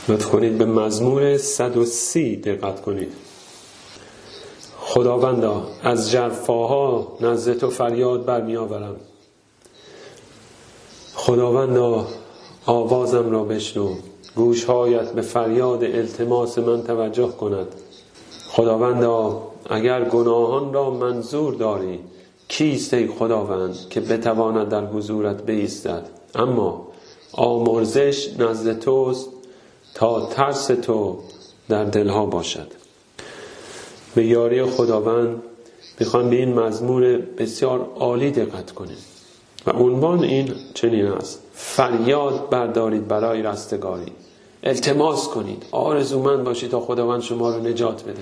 لطف کنید به مزمور 130 دقت کنید. خداوندا از ژرفاها نزد تو فریاد برمی آورم. خداوندا آوازم را بشنو، گوشهایت به فریاد التماس من توجه کند. خداوندا اگر گناهان را منظور داری، کیست ای خداوند که بتواند در حضورت بایستد؟ اما آمرزش نزد توست تا ترس تو در دلها باشد. به یاری خداوند میخوام به این مزمور بسیار عالی دقت کنیم و عنوان این چنین است: فریاد بردارید برای رستگاری. التماس کنید، آرزومند باشید تا خداوند شما رو نجات بده.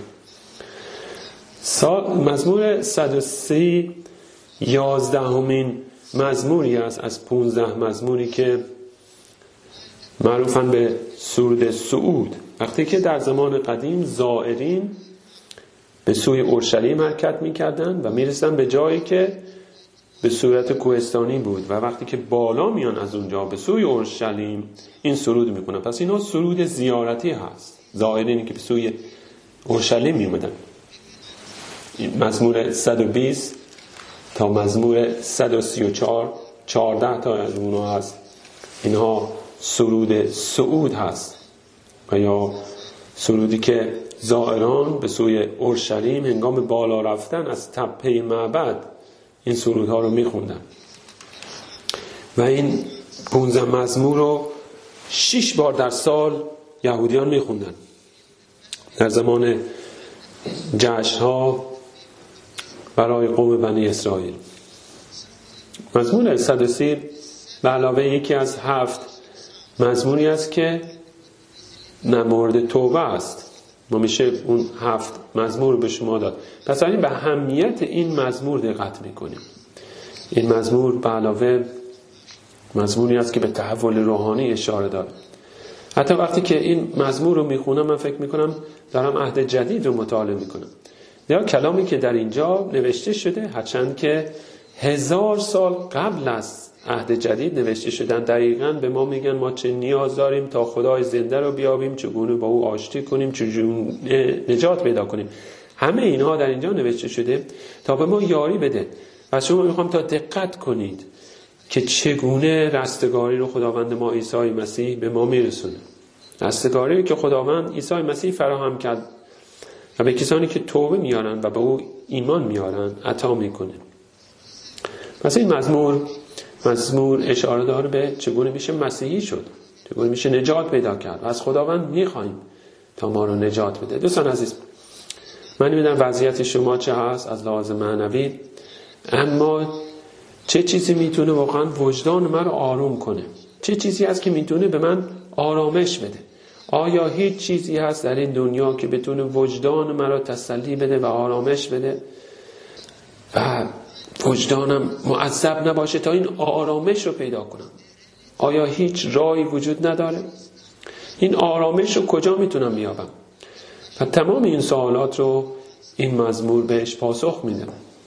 مزمور 130 11مین مزموری است از 15 مزموری که معروفن به سرود صعود. وقتی که در زمان قدیم زائرین به سوی اورشلیم حرکت می‌کردن و میرسن به جایی که به صورت کوهستانی بود و وقتی که بالا میان از اونجا به سوی اورشلیم این سرود میکنن. پس اینا سرود زیارتی هست، زائرینی که به سوی اورشلیم میومدن. مزمور 120 تا مزمور 134 14 تا از اونها هست. اینها سرود صعود هست و یا سرودی که زائران به سوی اورشلیم هنگام بالا رفتن از تپه معبد این سرودها رو میخوندن و این 15 مزمور رو 6 بار در سال یهودیان میخوندن در زمان جشن‌ها برای قوم بنی اسرائیل. مزمور 130 به علاوه یکی از 7 مزموری است که مورد توبه است. ما میشه اون 7 مزمور به شما داد. پس این به اهمیت این مزمور دقت میکنیم. این مزمور به علاوه مزموری است که به تحول روحانی اشاره داره. حتی وقتی که این مزمور رو میخونم من فکر میکنم دارم عهد جدید رو مطالعه میکنم. یا کلامی که در اینجا نوشته شده هرچند که 1000 سال قبل از عهد جدید نوشته شدن، دقیقاً به ما میگن ما چه نیاز داریم تا خدای زنده رو بیابیم، چگونه با او آشتی کنیم، چگونه نجات پیدا کنیم. همه اینها در اینجا نوشته شده تا به ما یاری بده. و شما میخوام تا دقت کنید که چگونه رستگاری رو خداوند ما عیسی مسیح به ما میرسونه. رستگاری که خداوند عیسی مسیح فراهم کرد و به کسانی که توبه میارن و به او ایمان میارن عطا میکنه. پس این مزمور اشاره داره به چگونه میشه مسیحی شد، چگونه میشه نجات پیدا کرد و از خداوند میخوایم تا ما رو نجات بده. دوستان عزیز، من نمیدونم وضعیت شما چه هست از لحاظ معنوی، اما چه چیزی میتونه واقعا وجدان من رو آروم کنه؟ چه چیزی هست که میتونه به من آرامش بده؟ آیا هیچ چیزی هست در این دنیا که بتونه وجدان من رو تسلی بده و آرامش بده و وجدانم معذب نباشه تا این آرامش رو پیدا کنم؟ آیا هیچ راهی وجود نداره؟ این آرامش رو کجا میتونم بیابم؟ و تمام این سوالات رو این مزمور بهش پاسخ میده.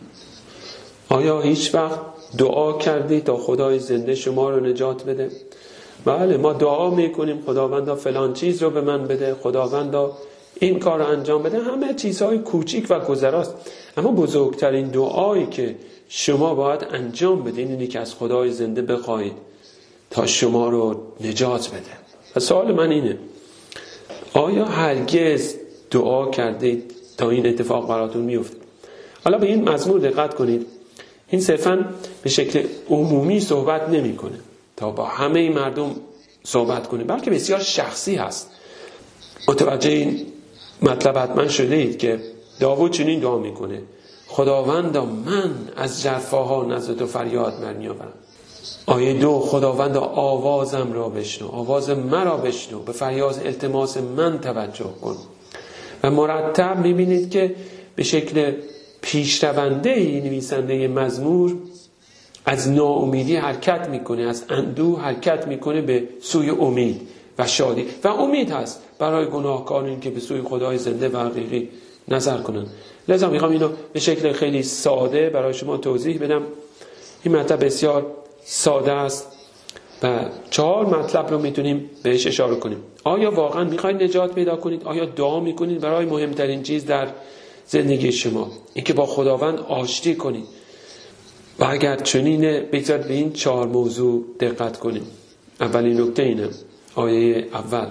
آیا هیچ وقت دعا کردی تا خدای زنده شما رو نجات بده؟ بله، ما دعا میکنیم خداوندا فلان چیز رو به من بده، خداوندا این کار رو انجام بده. همه چیزهای کوچیک و گذراست، اما بزرگترین دعایی که شما باید انجام بدین اینه که از خدای زنده بخواید تا شما رو نجات بده. و سوال من اینه: آیا هرگز دعا کردید تا این اتفاق براتون میفته؟ حالا به این مزمور دقت کنید. این صرفاً به شکل عمومی صحبت نمیکنه تا با همه مردم صحبت کنه، بلکه بسیار شخصی هست. متوجه این مطلب حتما شده اید که داوود چنین دعا میکنه: خداوندا من از ژرفاها نزد تو فریاد برمیآورم. آیه 2: خداوندا آوازم را بشنو، آواز مرا بشنو، به فریاد التماس من توجه کن. و مرتب میبینید که به شکل پیشرونده نویسنده مزمور از ناامیدی حرکت میکنه، از اندوه حرکت میکنه به سوی امید و شادی. و امید هست برای گناهکارانی که به سوی خدای زنده و حقیقی نظر کنن. لذا میخوام اینو به شکل خیلی ساده برای شما توضیح بدم. این مطلب بسیار ساده است و 4 مطلب رو میتونیم بهش اشاره کنیم. آیا واقعا میخواید نجات پیدا کنید؟ آیا دعا میکنید برای مهمترین چیز در زندگی شما، اینکه با خداوند آشتی کنید؟ و اگر چنینه بگذارید به این 4 موضوع دقت کنیم. اولین نکته اینه، آیه اول: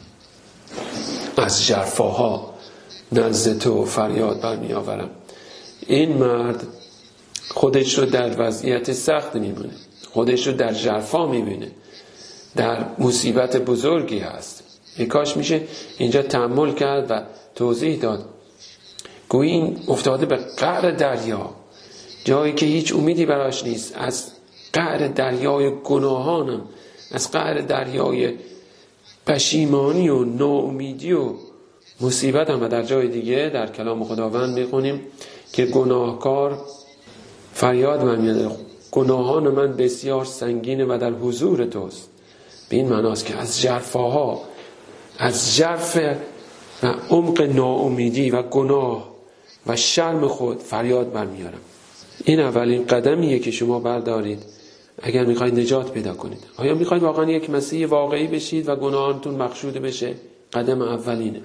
از ژرفاها نزد تو فریاد برمی آورم. این مرد خودش رو در وضعیت سخت میبینه، خودش رو در ژرفا میبینه، در مصیبت بزرگی هست. کاش میشه اینجا تأمل کرد و توضیح داد. گویی این افتاده به قعر دریا، جایی که هیچ امیدی براش نیست. از قعر دریای گناهانم، از قعر دریای پشیمانی و ناامیدی و مصیبت هم. و در جای دیگه در کلام خداوند میخونیم که گناهکار فریاد برمی‌آورد: گناهان من بسیار سنگینه و در حضور توست. به این معناست که از ژرفاها، از ژرف و عمق ناامیدی و گناه و شرم خود فریاد برمیارم. این اولین قدمیه که شما بردارید اگر میخواید نجات پیدا کنید. آیا میخواید واقعا یک مسیح واقعی بشید و گناهانتون مغشوده بشه؟ قدم اولینه.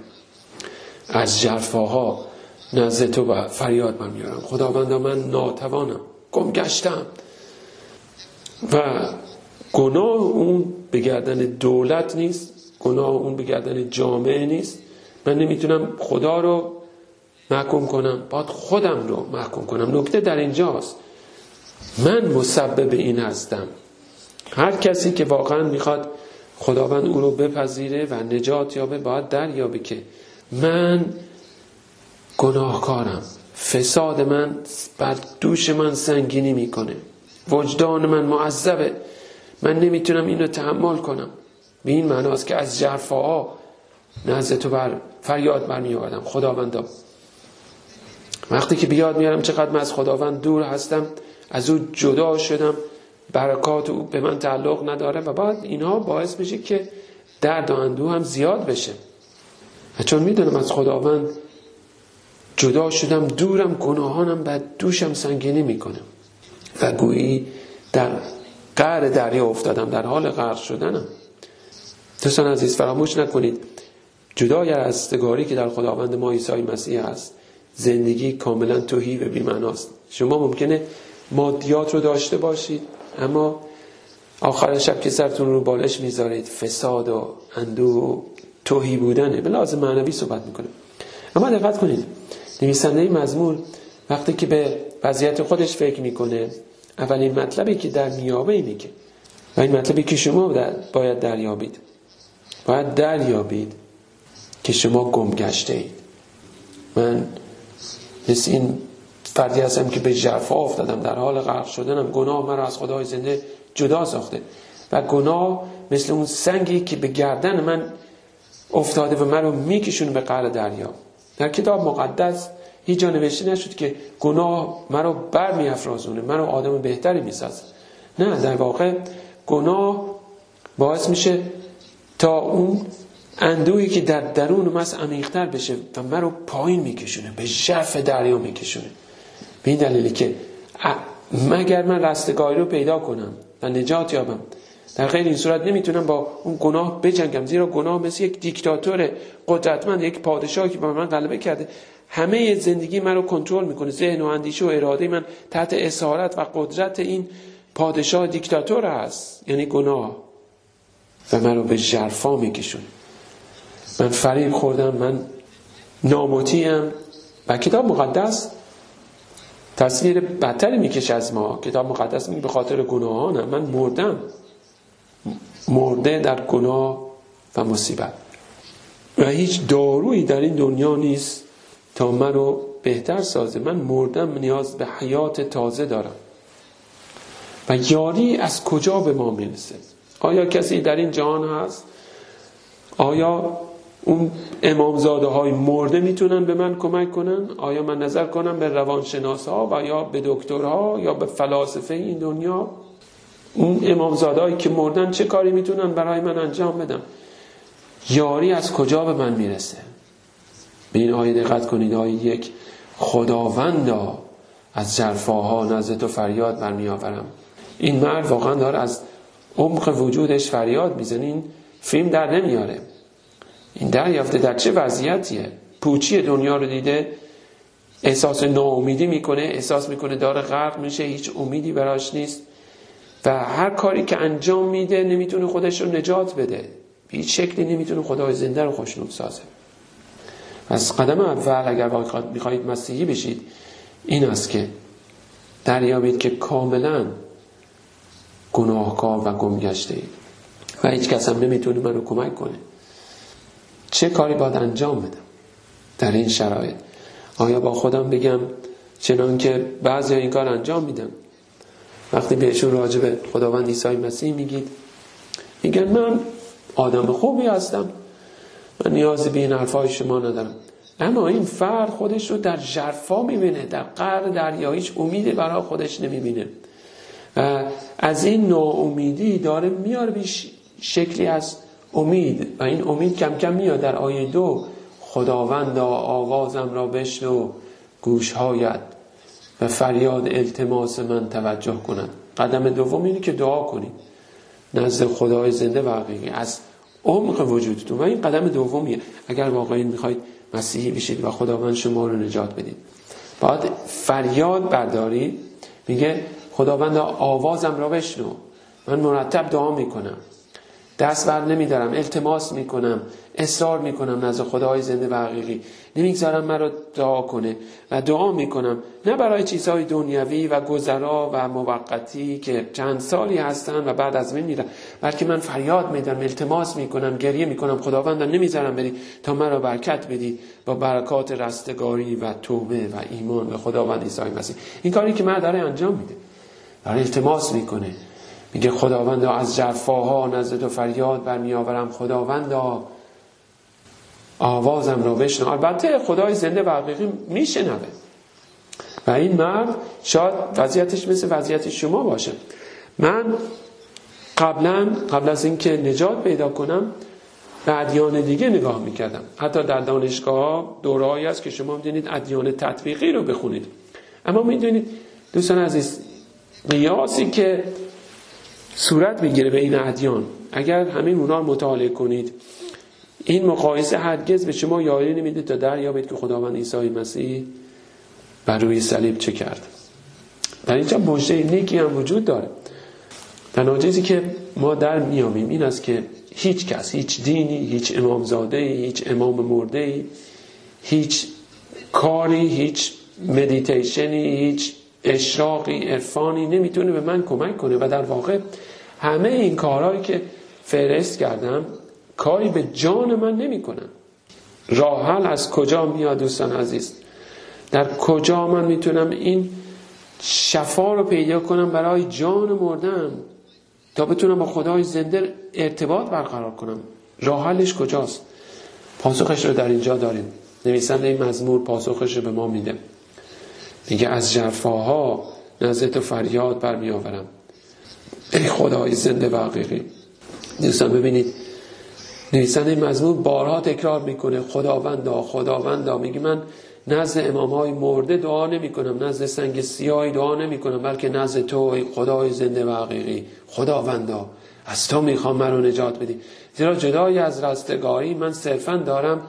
از ژرفاها نزد تو فریاد برمیارم. خداوندا من ناتوانم، گم گشتم. و گناه اون به گردن دولت نیست، گناه اون به گردن جامعه نیست. من نمیتونم خدا رو محکوم کنم، باید خودم رو محکوم کنم. نکته در اینجاست، من مسبب این هستم. هر کسی که واقعا میخواد خداوند او رو بپذیره و نجات یابه باید دریابه که من گناهکارم، فساد من بر دوش من سنگینی میکنه، وجدان من معذبه، من نمیتونم اینو تحمل کنم. به این معناست که از ژرفاها نزد تو فریاد برمی آوردم. خداوندا وقتی که بیاد میارم چقدر من از خداوند دور هستم، از او جدا شدم، برکات او به من تعلق نداره و بعد اینها باعث میشه که درد و اندوه هم زیاد بشه. چون میدونم از خداوند جدا شدم، دورم، گناهانم بر دوشم سنگینی میکنم و گویی در قعر دریا افتادم، در حال غرق شدنم. دوستان عزیز فراموش نکنید جدای از رستگاری که در خداوند ما عیسی مسیح است، زندگی کاملا تهی و بی‌معناست. شما ممکنه مادیات رو داشته باشید اما آخر شب که سرتون رو بالش میذارید فساد و اندوه و تهی بودنه. به لحاظ معنوی صحبت میکنه. اما دقت کنید نویسنده مزمور وقتی که به وضعیت خودش فکر میکنه اولین مطلبی که در میابه اینه که و این مطلبی که شما باید دریابید که شما گم گشته اید. من مثل این فردی هستم که به ژرفا افتادم، در حال غرق شدنم. گناه مرا از خدای زنده جدا ساخته و گناه مثل اون سنگی که به گردن من افتاده و من رو میکشونه به قعر دریا. در کتاب مقدس هیچ جا نوشته نشد که گناه من رو بر میافرازونه، من رو آدم بهتری میسازه. نه، در واقع گناه باعث میشه تا اون اندوهی که در درون من عمیق‌تر بشه و من رو پایین میکشونه، به ژرف دریا میکشونه. به این دلیلی که مگر من رستگاری رو پیدا کنم و نجات یابم، در غیر این صورت نمیتونم با اون گناه بجنگم. زیرا گناه مثل یک دیکتاتور قدرتمند، یک پادشاهی که با من غلبه کرده، همه زندگی من رو کنترل میکنه. ذهن و اندیشه و اراده من تحت اسارت و قدرت این پادشاه دیکتاتور هست، یعنی گناه، و من رو به ژرفا میکشونه. من فریب خوردم، من نامطیعم و کتاب مقدس تصویر بدتری میکشه از ما. کتاب مقدس میگه به خاطر گناهانم من مردم، مرده در گناه و مصیبت و هیچ دارویی در این دنیا نیست تا من رو بهتر سازه. من مردم، نیاز به حیات تازه دارم. و یاری از کجا به ما میرسه؟ آیا کسی در این جهان هست؟ آیا اون امامزاده های مرده میتونن به من کمک کنن؟ آیا من نظر کنم به روانشناس ها و یا به دکترها یا به فلاسفه این دنیا؟ اون امامزاده هایی که مردن چه کاری میتونن برای من انجام بدن؟ یاری از کجا به من میرسه؟ به این آیه دقت کنید. آیه 1: خداوندا از ژرفاها نزد تو فریاد برمی آورم. این مرد واقعا داره از عمق وجودش فریاد میزنه. این فیلم در نمیاره. این دریافته در چه وضعیتیه. پوچی دنیا رو دیده، احساس ناامیدی میکنه، احساس میکنه داره غرق میشه، هیچ امیدی براش نیست و هر کاری که انجام میده نمیتونه خودش رو نجات بده، به هیچ شکلی نمیتونه خدای زنده رو خوشنود سازه. از قدم اول اگر میخواهید مسیحی بشید این است که دریابید که کاملا گناهکار و گمگشته اید و هیچ کس هم نمیتونه من رو کمک کنه. چه کاری باید انجام بدم در این شرایط؟ آیا با خودم بگم چنان که بعضی این کار انجام میدن؟ وقتی بهشون راجع به خداوند عیسی مسیح میگید میگن من آدم خوبی هستم، من نیازی به این حرفای شما ندارم. اما این فرد خودش رو در ژرفا میبینه، در قعر دریا، هیچ امیدی برای خودش نمیبینه و از این ناامیدی داره میاره به شکلی از امید و این امید کم کم میاد. در آیه 2 خداوندا آوازم را بشنو، گوشهایت و فریاد التماس من توجه کنند. قدم دوم اینه که دعا کنید نزد خدای زنده و حقیقی از عمق وجودتون و این قدم دومیه اگر واقعا میخواید مسیحی بشید و خداوند شما رو نجات بدید. باید فریاد بردارید. میگه خداوند آوازم را بشنو. من مرتب دعا میکنم، دست بر نمیدارم، التماس میکنم، اصرار میکنم نزد خدای زنده و حقیقی. نمیگذارم من رو دعا کنه و دعا میکنم نه برای چیزهای دنیوی و گذرا و موقتی که چند سالی هستن و بعد از من میرن، بلکه من فریاد میدارم، التماس میکنم، گریه میکنم خداوند نمیذارم بری تا من رو برکت بدی با برکات رستگاری و توبه و ایمان به خداوند عیسی مسیح. این کاری که من داره انجام میده، داره التماس میکنه، میگه خداوندا از ژرفاها نزد تو فریاد برمیآورم، خداوندا آوازم را بشنو. البته خدای زنده و حقیقی میشنوه و این مرد شاید وضعیتش مثل وضعیت شما باشه. من قبل از اینکه نجات پیدا کنم به ادیان دیگه نگاه میکردم. حتی در دانشگاه دوره‌ای هست که شما میدونید ادیان تطبیقی رو بخونید. اما میدونید دوستان عزیز، قیاسی که صورت میگیره به این ادیان، اگر همین اونا رو مطالعه کنید، این مقایسه هرگز به شما یاری نمیده تا دریابید که خداوند عیسی مسیح بر روی صلیب چه کرد. در اینجا مژده نیکی هم وجود داره. تنها چیزی که ما در میامیم این است که هیچ کس، هیچ دینی، هیچ امامزاده‌ای، هیچ امام مرده‌ای، هیچ کاری، هیچ مدیتیشنی، هیچ اشراقی، عرفانی نمیتونه به من کمک کنه و در واقع همه این کارهایی که فهرست کردم کاری به جان من نمی کنن. راه حل از کجا میاد دوستان عزیز؟ در کجا من میتونم این شفا رو پیدا کنم برای جان مردم تا بتونم با خدای زنده ارتباط برقرار کنم؟ راه حلش کجاست؟ پاسخش رو در اینجا داریم. نویسنده این مزمور پاسخش رو به ما میده. میگه از ژرفاها نزد تو فریاد برمی آورم، ای خدای زنده و حقیقی. دوستان ببینید نویسنده این مزمور بارها تکرار میکنه خداوندا خداوندا. میگه من نزد امامهای مرده دعا نمی کنم، نزد سنگ سیاهی دعا نمی کنم، بلکه نزد تو ای خدای زنده و حقیقی. خداوندا از تو میخوام من رو نجات بدی، زیرا جدای از رستگاری من صرفا دارم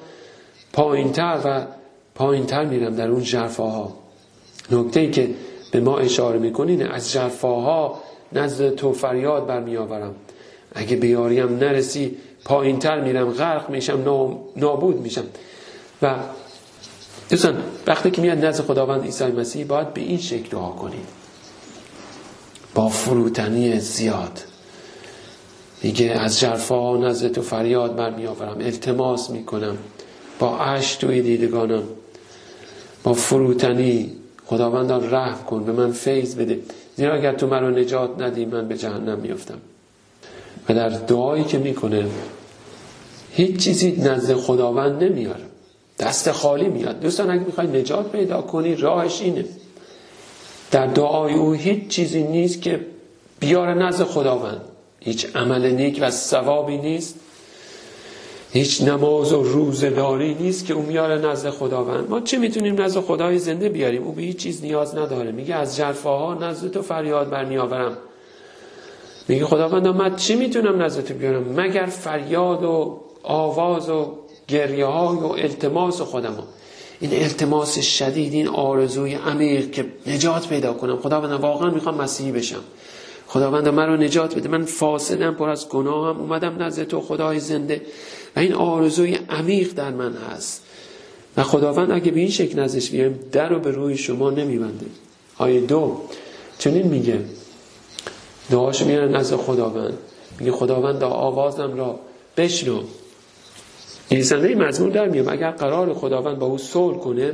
پایینتر میرم در اون ژرفاها. نکته‌ای که به ما اشاره میکنین از ژرفاها نزد تو فریاد برمی آورم. اگه بیاریم نرسی پایینتر میرم، غرق میشم، نابود میشم. و دوستان وقتی که میاد نزد خداوند عیسی مسیح باید به این شکل دعا کنید، با فروتنی زیاد. میگه از ژرفاها نزد تو فریاد برمی آورم، التماس میکنم با اشک توی دیدگانم، با فروتنی خداوند رحم کن، به من فیض بده، زیرا اگر تو من رو نجات ندی من به جهنم میافتم. و در دعایی که میکنه هیچ چیزی نزد خداوند نمیاره، دست خالی میاد. دوستان اگه میخوای نجات پیدا کنی راهش اینه، در دعای او هیچ چیزی نیست که بیاره نزد خداوند. هیچ عمل نیک و ثوابی نیست، هیچ نماز و روزه‌داری نیست که او میاره نزد خداوند. ما چه میتونیم نزد خدای زنده بیاریم؟ او به هیچ چیز نیاز نداره. میگه از ژرفاها نزد تو فریاد برمی آورم. میگه خداوندا من چی میتونم نزد تو بیارم مگر فریاد و آواز و گریه های و التماس خودمو. این التماس شدید، این آرزوی عمیق که نجات پیدا کنم. خداوند واقعا میخوام مسیحی بشم. خداوند من رو نجات بده، من فاسدم، پر از گناهم، اومدم نزد تو خدای زنده و این آرزوی عمیق در من هست. و خداوند اگه به این شکل نزدش بیایم در رو به روی شما نمیبنده. آیه 2 چنین میگه، دعاشو میاره نزد خداوند، میگه خداوند آوازم را بشنو. نویسنده مزمور در میگه اگر قرار خداوند با او صلح کنه،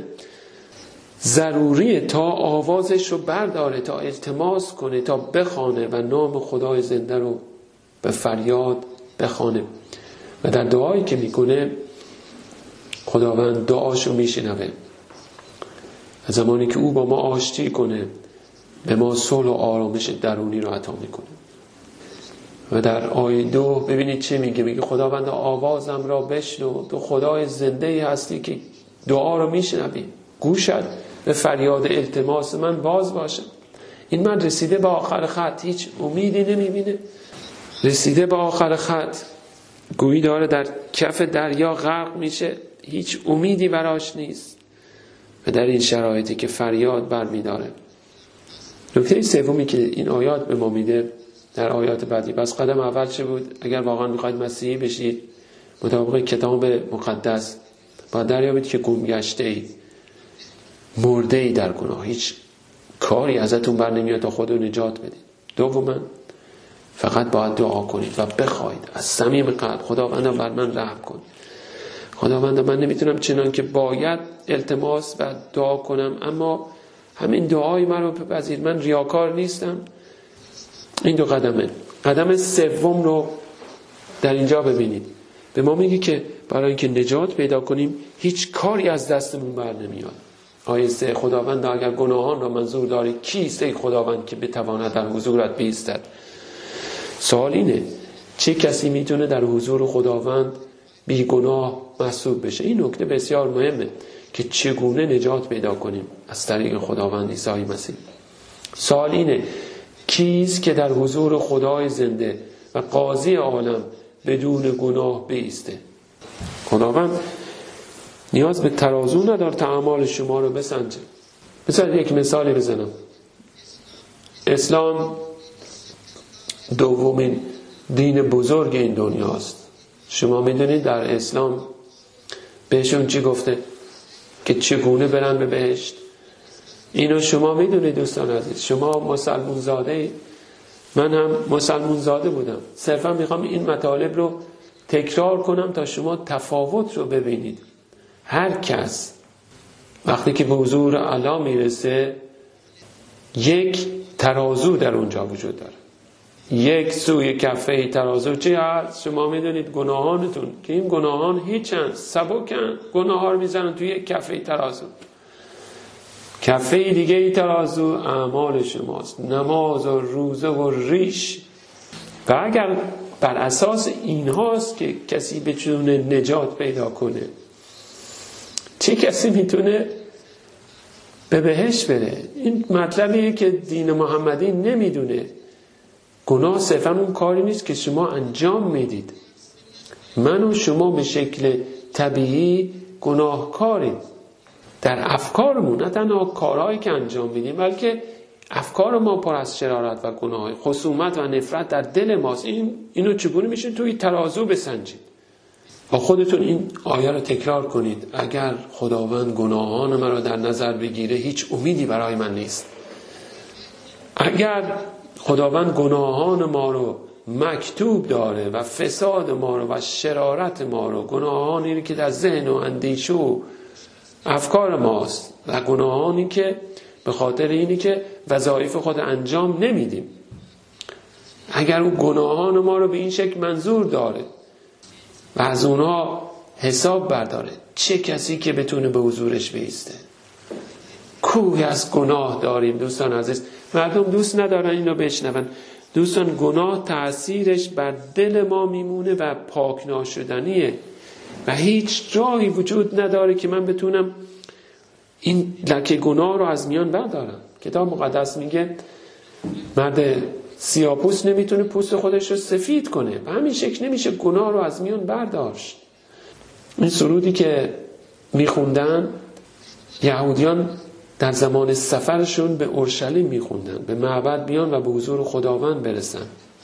ضروریه تا آوازش رو برداره، تا التماس کنه، تا بخوانه و نام خدای زنده رو به فریاد بخوانه. و در دعایی که میکنه خداوند دعاشو میشنوه. از زمانی که او با ما آشتی کنه به ما صلح و آرامش درونی رو عطا میکنه. و در آیه 2 ببینید چه میگه، میگه خداوند آوازم را بشنو، تو خدای زنده هستی که دعا رو میشنوی، گوشت به فریاد التماس من باز باشه. این من رسیده به آخر خط، هیچ امیدی نمیبینه، رسیده به آخر خط، گویی داره در کف دریا غرق میشه، هیچ امیدی براش نیست. و در این شرایطی که فریاد برمیداره. نکته سومی که این آیات به ما میده در آیات بعدی، پس قدم اول چه بود؟ اگر واقعا میخواید مسیحی بشید مطابق کتاب مقدس باید دریابید که گم گشته اید، مرده ای در گناه، هیچ کاری ازتون بر نمیاد تا خود رو نجات بدید. دوما فقط باید دعا کنید و بخواید از صمیم قلب خداوند بر من رحم کن. خداوند من نمیتونم چنان که باید التماس و دعا کنم، اما همین دعای من رو بپذیر، من ریاکار نیستم. این دو قدمه. قدم سوم رو در اینجا ببینید، به ما میگه که برای اینکه نجات پیدا کنیم هیچ کاری از دستمون بر نمیاد. آیه 3 خداوند اگر گناهان را منظور داری کیست ای خداوند که بتواند در حضورت بایستد؟ سوال اینه چه کسی میتونه در حضور خداوند بی گناه محسوب بشه؟ این نکته بسیار مهمه که چگونه نجات پیدا کنیم از طریق خداوند عیسی مسیح. سوال اینه کیست که در حضور خدای زنده و قاضی عالم بدون گناه بایسته؟ خداوند نیاز به ترازو نداره تا اعمال شما رو بسنجه. مثلا یک مثالی بزنم، اسلام دومین دین بزرگ این دنیاست. شما میدونید در اسلام بهشون چی گفته؟ که چگونه برن به بهشت. اینو شما میدونید دوستان عزیز، شما مسلمون زاده اید، من هم مسلمون زاده بودم. صرفا میخوام این مطالب رو تکرار کنم تا شما تفاوت رو ببینید. هر کس وقتی که به حضور الله میرسه یک ترازو در اونجا وجود داره. یک سوی کفه ترازو چی هست؟ شما میدونید گناهانتون، که این گناهان هیچن، سبکن، گناه ها رو میزنن توی یک کفه ترازو. کفه دیگه ای ترازو اعمال شماست، نماز و روزه و ریش. و اگر بر اساس این هاست که کسی بتونه نجات پیدا کنه، چه کسی میتونه به بهشت بره؟ این مطلبیه که دین محمدی نمیدونه. گناه صرفا اون کاری نیست که شما انجام میدید. من و شما به شکل طبیعی گناهکاریم در افکارمون، نه تنها کارهایی که انجام میدیم بلکه افکار ما پر از شرارت و گناه، خصومت و نفرت در دل ماست. اینو چگونه میشه توی ترازو بسنجید؟ با خودتون این آیه رو تکرار کنید. اگر خداوند گناهان من رو در نظر بگیره هیچ امیدی برای من نیست. اگر خداوند گناهان ما رو مکتوب داره و فساد ما رو و شرارت ما رو، گناهانی که در ذهن و اندیشه و افکار ماست و گناهانی که به خاطر اینی که وظایف خود انجام نمیدیم، اگر اون گناهان ما رو به این شکل منظور داره و از اونها حساب برداره، چه کسی که بتونه به حضورش بایسته؟ کوهی از گناه داریم دوستان عزیز. مردم دوست ندارن اینو بشنون. دوستان گناه تأثیرش بر دل ما میمونه و پاک ناشدنیه و هیچ راهی وجود نداره که من بتونم این لکه گناه رو از میان بردارم. کتاب مقدس میگه مرد سیاه‌پوست نمیتونه پوست خودش رو سفید کنه. به همین شکل نمیشه گناه رو از میان برداشت. این سرودی که میخوندن یهودیان در زمان سفرشون به اورشلیم میخوندن، به معبد بیان و به حضور خداوند برسن.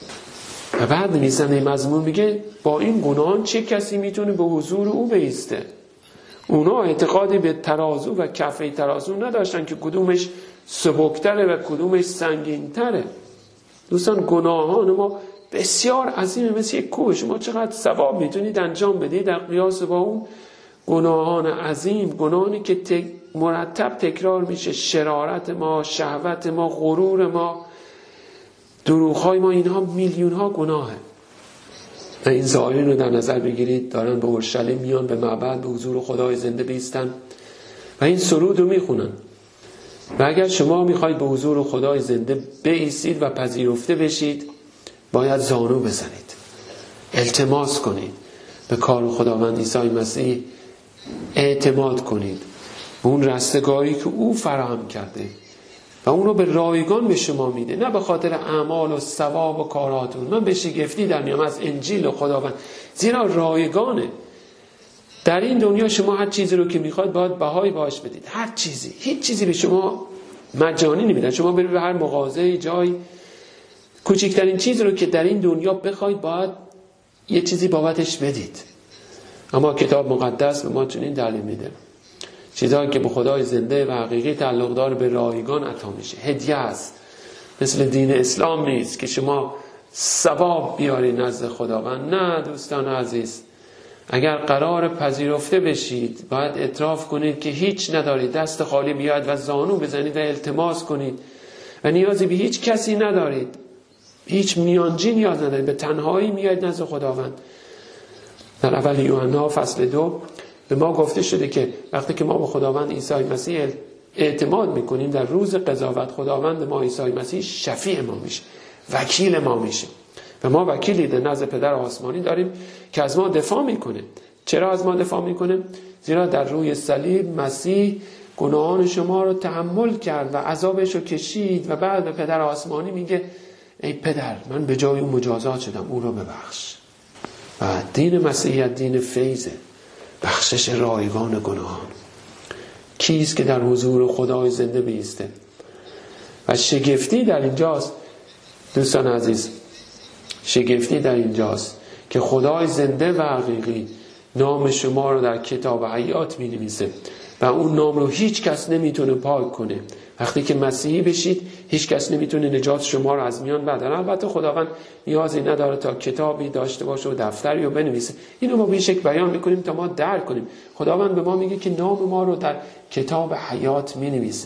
و بعد نویسنده مزمور میگه با این گناهان چه کسی میتونه به حضور او بایسته؟ اونا اعتقادی به ترازو و کفه ترازو نداشتن که کدومش سبکتره و کدومش سنگینتره. دوستان گناهان ما بسیار عظیمه، مثل یک کوه. شما چقدر ثواب میتونید انجام بدید در قیاس با اون گناهان عظیم، گناهانی که مرتب تکرار میشه. شرارت ما، شهوت ما، غرور ما، دروغ‌های ما، اینها میلیون ها گناهه. و این ظاهرین رو در نظر بگیرید، دارن به اورشلیم میان، به معبد به حضور خدای زنده بیستن و این سرود رو میخونن. و اگر شما میخواید به حضور خدای زنده بایستید و پذیرفته بشید، باید زانو بزنید، التماس کنید، به کار خداوند عیسی مسیح اعتماد کنید، به اون رستگاری که او فراهم کرده و اون رو به رایگان به شما میده، نه به خاطر اعمال و ثواب و کاراتون. من به شگفتی در میام از انجیل خداوند، زیرا رایگانه. در این دنیا شما هر چیزی رو که میخواید باید بهای باش بدید، هر چیزی. هیچ چیزی به شما مجانی نمیدن. شما برید به هر مغازه، جای، کوچکترین چیزی رو که در این دنیا بخواید باید یه چیزی بابتش بدید. اما کتاب مقدس به ما چنین دلیل میده، چیزهایی که به خدای زنده و حقیقی تعلق داره به رایگان عطا میشه، هدیه است. مثل دین اسلام نیست که شما ثواب بیاری نزد خداوند. نه دوستان عزیز، اگر قرار پذیرفته بشید باید اعتراف کنید که هیچ ندارید، دست خالی بیاید و زانو بزنید و التماس کنید و نیازی به هیچ کسی ندارید، هیچ میانجی نیاز ندارید، به تنهایی میاید نزد خداوند. در اول یوحنا فصل 2 به ما گفته شده که وقتی که ما به خداوند عیسی مسیح اعتماد میکنیم، در روز قضاوت خداوند ما عیسی مسیح شفیع ما میشه، وکیل ما میشه و ما وکیلی در نزد پدر آسمانی داریم که از ما دفاع میکنه. چرا از ما دفاع میکنه؟ زیرا در روی صلیب مسیح گناهان شما رو تحمل کرد و عذابش رو کشید و بعد به پدر آسمانی میگه ای پدر، من به جای اون مجازات شدم، او رو ببخش. و دین مسیحیت دین فیضه، بخشش رایگان گناهان. کیست که در حضور خدای زنده بیسته؟ و شگفتی در اینجاست دوستان عزیز، شگفتی در اینجاست که خدای زنده و حقیقی نام شما رو در کتاب حیات می نویسه و اون نام رو هیچ کس نمیتونه پاک کنه. وقتی که مسیحی بشید هیچ کس نمیتونه نجات شما رو از میان برداره. البته خداوند نیازی نداره تا کتابی داشته باشه و دفتری رو بنویسه. اینو ما به شکل بیان میکنیم تا ما درک کنیم. خداوند به ما میگه که نام ما رو در کتاب حیات مینویسه.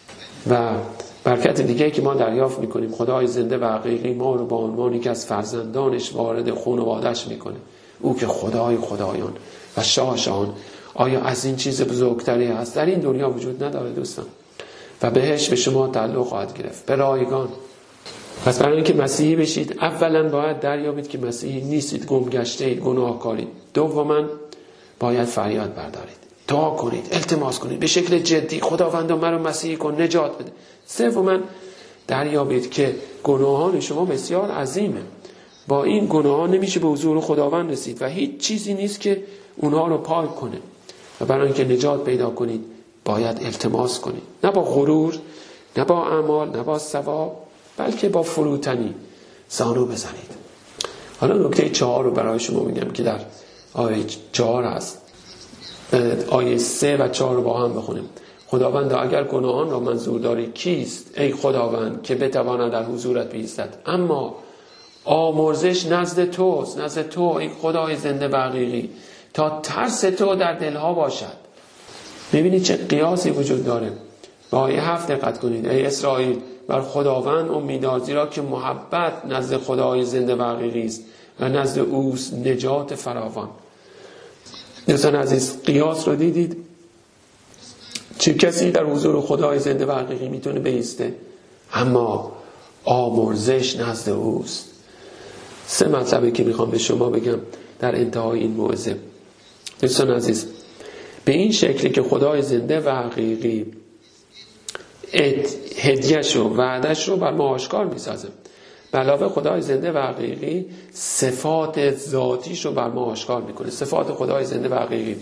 و برکت دیگه که ما دریافت میکنیم، خدای زنده و حقیقی ما رو با عنوانی که از فرزندانش وارد خانواده‌اش میکنه. او که خدای خدایان و شاه شاهان. آیا از این چیز بزرگتری هست؟ در این دنیا وجود نداره دوستان. و بهش به شما تعلق خواهد گرفت، به رایگان. پس برای اینکه مسیحی بشید اولا باید دریابید که مسیحی نیستید، گمگشته اید، گناهکارید. دوما باید فریاد بردارید، دعا کنید، التماس کنید به شکل جدی، خداوندا منو مسیحی کن، نجات بده. سوما دریابید که گناهان شما بسیار عظیمه، با این گناهان نمیشه به حضور خداوند رسید و هیچ چیزی نیست که اونها رو پاک کنه. و برای اینکه نجات پیدا کنید باید التماس کنید، نه با غرور، نه با اعمال، نه با ثواب، بلکه با فروتنی زانو بزنید. حالا نکته 4 رو برای شما میگم که در آیه 4 هست. آیه 3 و 4 رو با هم بخونیم. خداوند اگر گناهان را منظور داری کیست ای خداوند که بتواند در حضورت بایستد؟ اما آمرزش نزد توست، نزد تو ای خدای زنده و حقیقی، تا ترس تو در دلها باشد. میبینید چه قیاسی وجود داره. با آیه 7 دقت کنید. ای اسرائیل، بر خداوند امیدوار، زیرا که محبت نزد خدای زنده و حقیقی است و نزد اوست نجات فراوان. دوستان عزیز، قیاس رو دیدید؟ چه کسی در حضور خدای زنده و حقیقی میتونه بایسته؟ اما آمرزش نزد اوست. 3 مطلبی که میخوام به شما بگم در انتهای این موعظه. دوستان عزیز، به این شکلی که خدای زنده و حقیقی هدیه‌ش و وعده‌ش رو بر ما آشکار می‌سازه. به علاوه خدای زنده و حقیقی صفات ذاتیش رو بر ما آشکار میکنه. صفات خدای زنده و حقیقی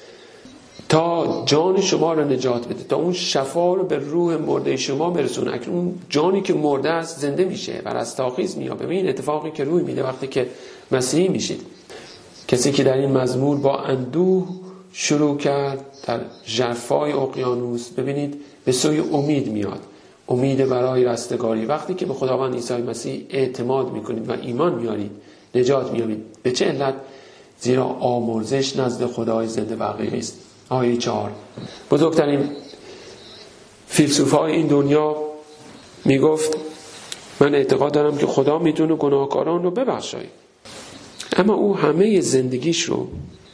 تا جان شما رو نجات بده، تا اون شفا رو به روح مرده شما برسونه. اکنون اون جانی که مرده است زنده میشه و رستاخیز میابه. این اتفاقی که روی میده وقتی که مسیحی میشید. کسی که در این مزمور با اندوه شروع کرد در ژرفای اقیانوس، ببینید به سوی امید میاد، امید برای رستگاری. وقتی که به خداوند عیسی مسیح اعتماد میکنید و ایمان میارید نجات میابید. به چه علت؟ زیرا آمرزش نزد خدای زنده و حقیقی است. آیه 4 بزرگترین فیلسوفای این دنیا میگفت من اعتقاد دارم که خدا میتونه گناهکاران رو ببخشه، اما او همه زندگیش رو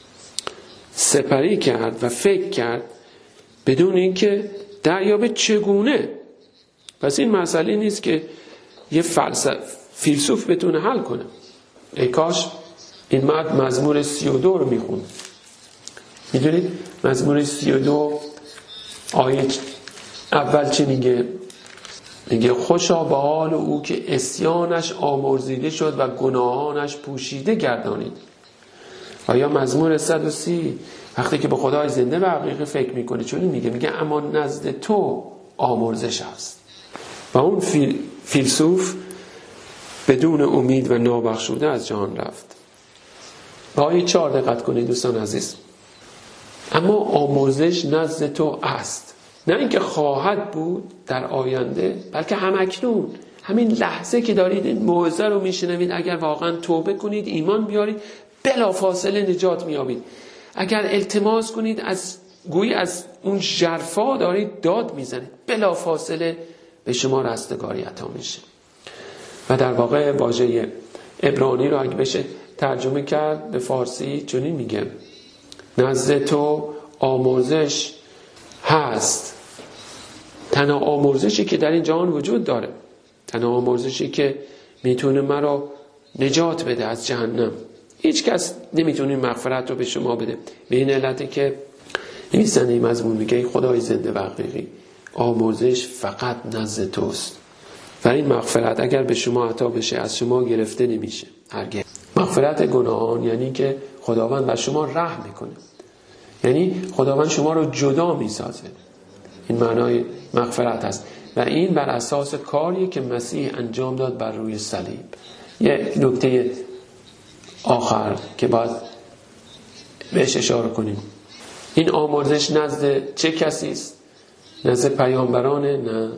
سپری کرد و فکر کرد بدون اینکه دریابه چگونه. پس این مسئله نیست که یه فیلسوف بتونه حل کنه. ای کاش این مرد مزمور 32 رو میخوند. میدونید مزمور 32 آیه اول چه میگه؟ میگه خوشا به حال او که عصیانش آمرزیده شد و گناهانش پوشیده گردانید. آیا مزمور 130 وقتی که به خدای زنده و حقیقی فکر میکنه چون میگه اما نزد تو آمرزش است. و اون فیلسوف بدون امید و نابخشوده از جهان رفت. به آیه 4 دقت کنید دوستان عزیز. اما آمرزش نزد تو است، نه اینکه خواهد بود در آینده، بلکه همکنون، همین لحظه که دارید این موعظه رو میشنوید، اگر واقعا توبه کنید ایمان بیارید بلافاصله نجات میابید. اگر التماس کنید گویی از اون ژرفا دارید داد میزنید، بلافاصله به شما رستگاری عطا میشه. و در واقع واژه عبرانی رو اگه بشه ترجمه کرد به فارسی چنین میگه نزد تو آمرزش هست. تنها آمرزشی که در این جهان وجود داره، تنها آمرزشی که میتونه مرا نجات بده از جهنم. هیچ کس نمیتونه مغفرت رو به شما بده. به این علته که نویسنده این مضمون میگه خدای زنده و حقیقی آمرزش فقط نزد توست و این مغفرت اگر به شما عطا بشه از شما گرفته نمیشه هرگز. مغفرت گناهان یعنی که خداوند بر شما رحم میکنه، یعنی خداوند شما رو جدا میسازه. این معنای مغفرت هست و این بر اساس کاریه که مسیح انجام داد بر روی صلیب. یه نکته آخر که باید بهش اشاره کنیم، این آمرزش نزد چه کسی است؟ نزد پیامبرانه؟ نه،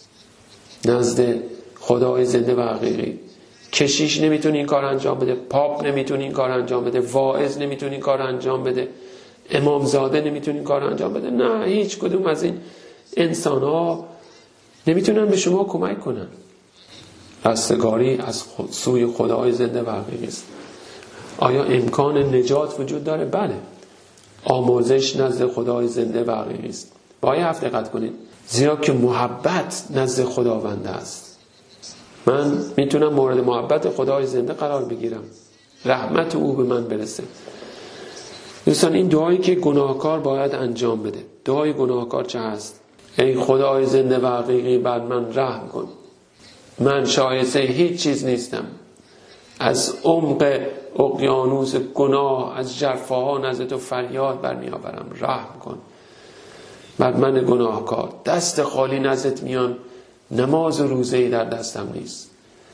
نزد خدای زنده و حقیقی. کشیش نمیتونه این کار انجام بده، پاپ نمیتونه این کار انجام بده، واعظ نمیتونه این کار انجام بده، امامزاده نمیتونه این کار انجام بده. نه، هیچ کدوم از این انسان ها نمیتونن به شما کمک کنن. رستگاری از سوی خدای زنده و حقیقی است. آیا امکان نجات وجود داره؟ بله. آمرزش نزد خدای زنده و حقیقی است. با آیه 7 دقت کنید. زیرا که محبت نزد خداوند است. من میتونم مورد محبت خدای زنده قرار بگیرم، رحمت او به من برسه. دوستان این دعایی که گناهکار باید انجام بده، دعای گناهکار چه هست؟ ای خدای زنده و حقیقی بر من رحم کن، من شایسته هیچ چیز نیستم، از عمق اقیانوس گناه از ژرفاها نزد تو فریاد برمی آورم، رحم کن بر من گناهکار. دست خالی نزدت میان، نماز و روزه‌ای در دستم نیست.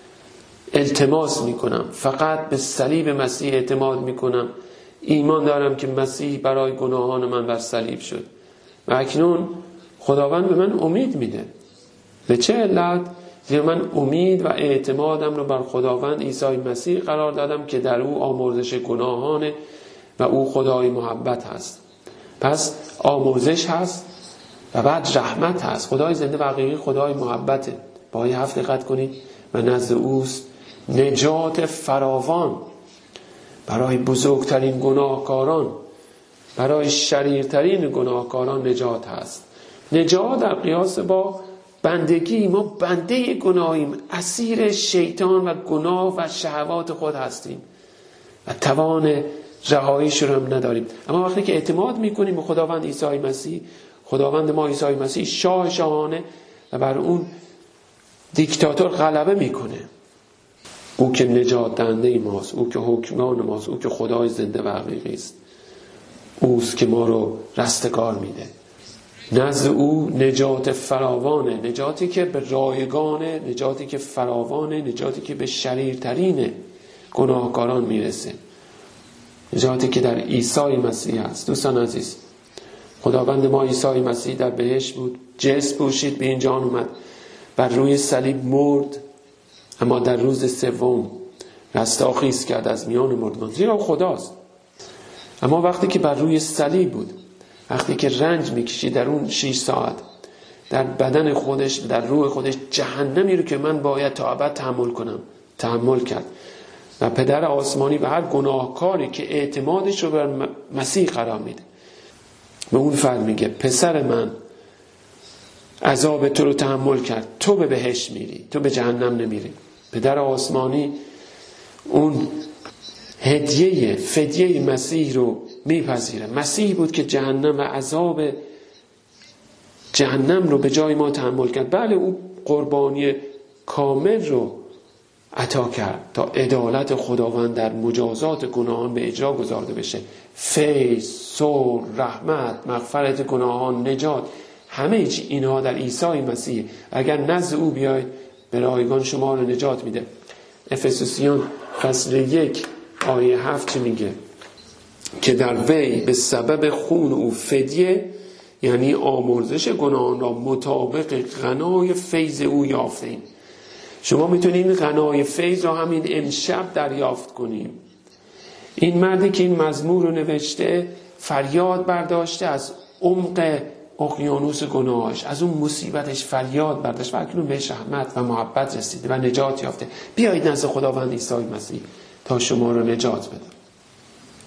التماس میکنم، فقط به صلیب مسیح اعتماد میکنم، ایمان دارم که مسیح برای گناهان من بر صلیب شد و اکنون خداوند به من امید میده. به چه علت؟ زیرا من امید و اعتمادم رو بر خداوند عیسی مسیح قرار دادم که در او آمرزش گناهانه و او خدای محبت هست. پس آمرزش هست و بعد رحمت هست. خدای زنده و حقیقی خدای محبته. با آیه 7 دقت کنید. و نزد اوست نجات فراوان برای بزرگترین گناهکاران، برای شریرترین گناهکاران نجات هست. نجات در قیاس با بندگی، ما بنده گناهیم، اسیر شیطان و گناه و شهوات خود هستیم و توان رهاییش رو هم نداریم. اما وقتی که اعتماد میکنیم به خداوند عیسی مسیح، خداوند ما عیسی مسیح شاه شاهانه و بر اون دیکتاتور غلبه میکنه او که نجات دهنده ماست، او که حکمران ماست، او که خدای زنده و حقیقی است، اوست که ما رو رستگار میده. نزد او نجات فراوانه، نجاتی که به رایگانه، نجاتی که فراوانه، نجاتی که به شریرترین گناهکاران میرسه، نجاتی که در عیسی مسیح است. دوستان عزیز، خداوند ما عیسی مسیح در بهشت بود، جسم پوشید، به این جهان اومد، بر روی صلیب مرد، اما در روز سوم رستاخیز کرد از میان مردگان، زیرا خداست. اما وقتی که بر روی صلیب بود، وقتی که رنج میکشید در اون 6 ساعت، در بدن خودش، در روح خودش جهنمی رو که من باید تا ابد تحمل کنم، تحمل کرد. و پدر آسمانی به هر گناهکاری که اعتمادش رو بر مسیح قرار میده، به اون فرد میگه پسر من عذاب تو رو تحمل کرد، تو به بهشت میری، تو به جهنم نمیری. پدر آسمانی اون هدیه، فدیه مسیح رو میپذیره. مسیح بود که جهنم و عذاب جهنم رو به جای ما تحمل کرد. بله، او قربانی کامل رو عطا کرد تا عدالت خداوند در مجازات گناهان به اجرا گذارده بشه. فیض، صلح، رحمت، مغفرت گناهان، نجات، همه چی اینها در عیسی مسیح. اگر نزد او بیاید به رایگان شما رو نجات میده. افسوسیان فصل 1 آیه 7 چه میگه؟ که در وی به سبب خون او فدیه، یعنی آمرزش گناهان را مطابق غنای فیض او یافتیم. شما میتونید این غنای فیض را همین امشب دریافت کنیم. این مردی که این مزمور رو نوشته فریاد برداشته از عمق اقیانوس گناهش، از اون مصیبتش فریاد برداشت و اکنون بهش رحمت و محبت رسیده و نجات یافته. بیایید نزد خداوند عیسی مسیح تا شما رو نجات بده.